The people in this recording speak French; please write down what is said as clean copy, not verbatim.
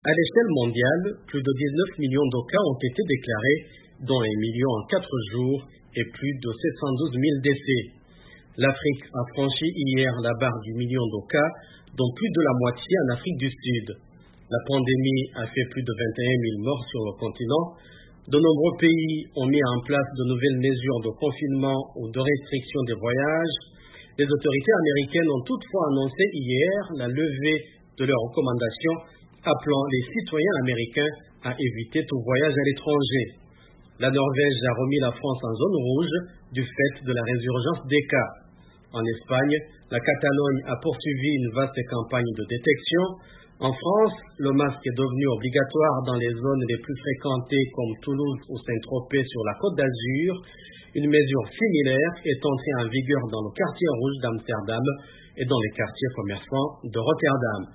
À l'échelle mondiale, plus de 19 millions de cas ont été déclarés, dont 1 million en 4 jours et plus de 712 000 décès. L'Afrique a franchi hier la barre du million de cas, dont plus de la moitié en Afrique du Sud. La pandémie a fait plus de 21 000 morts sur le continent. De nombreux pays ont mis en place de nouvelles mesures de confinement ou de restriction des voyages. Les autorités américaines ont toutefois annoncé hier la levée de leurs recommandations, appelant les citoyens américains à éviter tout voyage à l'étranger. La Norvège a remis la France en zone rouge du fait de la résurgence des cas. En Espagne, la Catalogne a poursuivi une vaste campagne de détection. En France, le masque est devenu obligatoire dans les zones les plus fréquentées comme Toulouse ou Saint-Tropez sur la Côte d'Azur. Une mesure similaire est entrée en vigueur dans le quartier rouge d'Amsterdam et dans les quartiers commerçants de Rotterdam.